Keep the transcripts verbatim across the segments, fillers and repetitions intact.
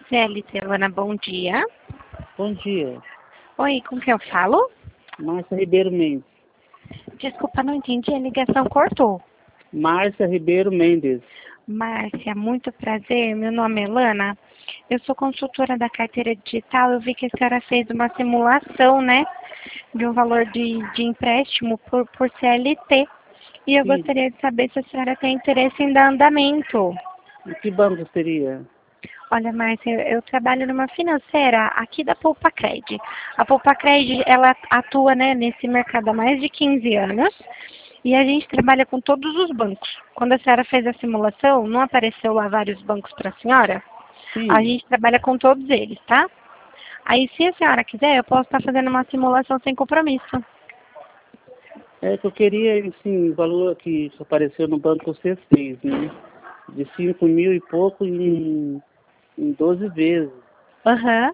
C L T, Luana, bom dia. Bom dia. Oi, com quem eu falo? Márcia Ribeiro Mendes. Desculpa, não entendi, a ligação cortou. Márcia Ribeiro Mendes. Márcia, muito prazer, meu nome é Lana. Eu sou consultora da carteira digital, eu vi que a senhora fez uma simulação, né, de um valor de, de empréstimo por, por C L T. E eu Sim. gostaria de saber se a senhora tem interesse em dar andamento. E que banco seria? Olha, Márcia, eu, eu trabalho numa financeira aqui da Poupa-Cred. A Poupa-Cred, ela atua, né, nesse mercado há mais de quinze anos e a gente trabalha com todos os bancos. Quando a senhora fez a simulação, não apareceu lá vários bancos para a senhora? Sim. A gente trabalha com todos eles, tá? Aí, se a senhora quiser, eu posso estar fazendo uma simulação sem compromisso. É que eu queria, assim, o valor que apareceu no banco C seis, né? De cinco mil e pouco em, em doze vezes. Aham.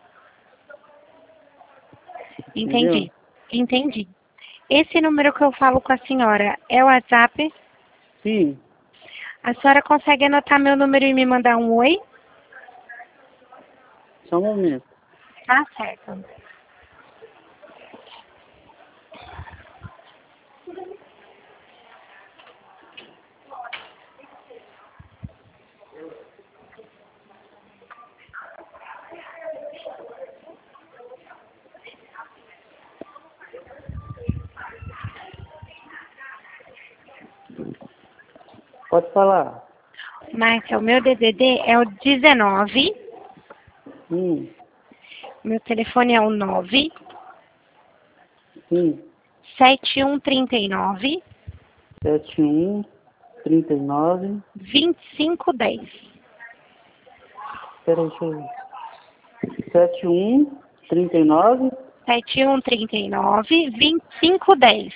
Entendeu? Entendi. Entendi. Esse número que eu falo com a senhora é o WhatsApp? Sim. A senhora consegue anotar meu número e me mandar um oi? Só um momento. Tá certo. Pode falar. Márcia, o meu D D D é o dezenove. Hum. Meu telefone é o nove Sim. sete um três nove Sete um trinta e nove. vinte e cinco dez. Peraí, deixa eu ver. Sete um trinta e nove. sete um três nove vinte e cinco dez.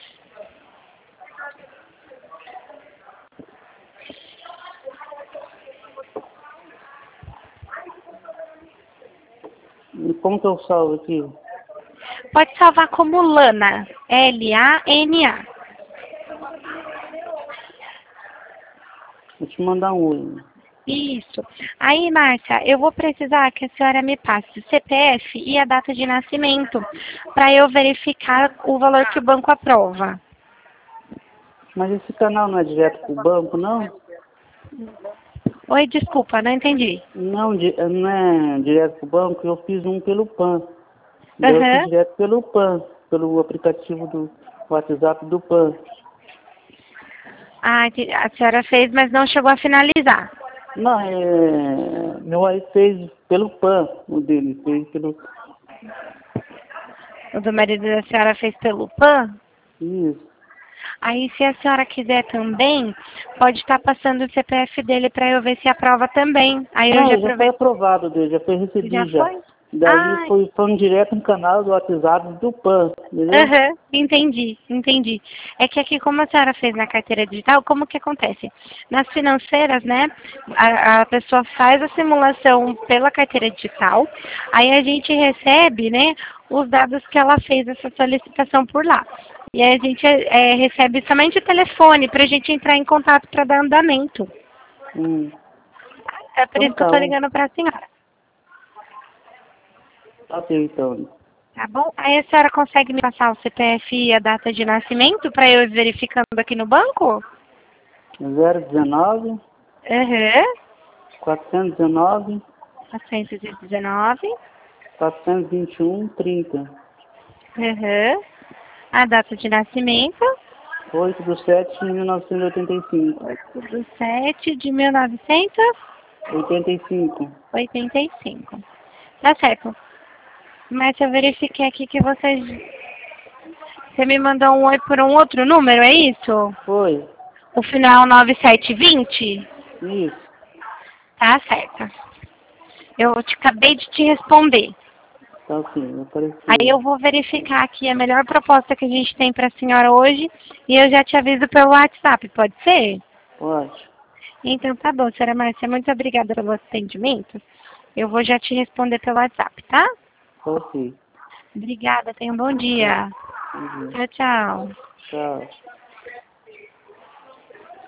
E como que eu salvo aqui? Pode salvar como Lana. L A N A. Vou te mandar um oi. Isso. Aí, Márcia, eu vou precisar que a senhora me passe o C P F e a data de nascimento para eu verificar o valor que o banco aprova. Mas esse canal não é direto pro banco, não? Oi, desculpa, não entendi. Não, di- não é direto pro banco, eu fiz um pelo PAN. Daí eu fiz Aham. direto pelo PAN, pelo aplicativo do WhatsApp do PAN. Ah, entendi. A senhora fez, mas não chegou a finalizar. Não, é... meu aí fez pelo PAN, o dele, fez pelo... O do marido da senhora fez pelo PAN? Isso. Aí, se a senhora quiser também, pode estar passando o C P F dele para eu ver se aprova também. Aí eu Não, já já foi aproveito. aprovado dele, já foi Já recebido já. foi? Daí Ah, foi, foi um direto no canal do WhatsApp do PAN, entendeu? aham, entendi, entendi. É que aqui, como a senhora fez na carteira digital, como que acontece? Nas financeiras, né, a, a pessoa faz a simulação pela carteira digital, aí a gente recebe, né, os dados que ela fez essa solicitação por lá. E aí a gente é, recebe somente o telefone para a gente entrar em contato para dar andamento. Hum. É por Então isso que eu tá, estou um... ligando para a senhora. ok, então. Tá bom? Aí a senhora consegue me passar o C P F e a data de nascimento para eu ir verificando aqui no banco? zero dezenove, Aham. quatrocentos e dezenove, quatrocentos e dezenove. quatrocentos e vinte e um, trinta. Aham. A data de nascimento? oito de sete de mil novecentos e oitenta e cinco. oito de sete de mil novecentos oitenta e cinco. e oitenta e cinco. Tá certo. Mas eu verifiquei aqui que você... Você me mandou um oi por um outro número, é isso? Foi. O final nove sete vinte? Isso. Tá certo. Eu te, acabei de te responder. Tá sim, Aí apareceu. eu vou verificar aqui a melhor proposta que a gente tem para a senhora hoje e eu já te aviso pelo WhatsApp, pode ser? Pode. Então tá bom, senhora Márcia, muito obrigada pelo atendimento. Eu vou já te responder pelo WhatsApp, tá? Tá ok. Obrigada, tenha um bom Tá. dia. Uhum. Tchau, tchau. Tchau.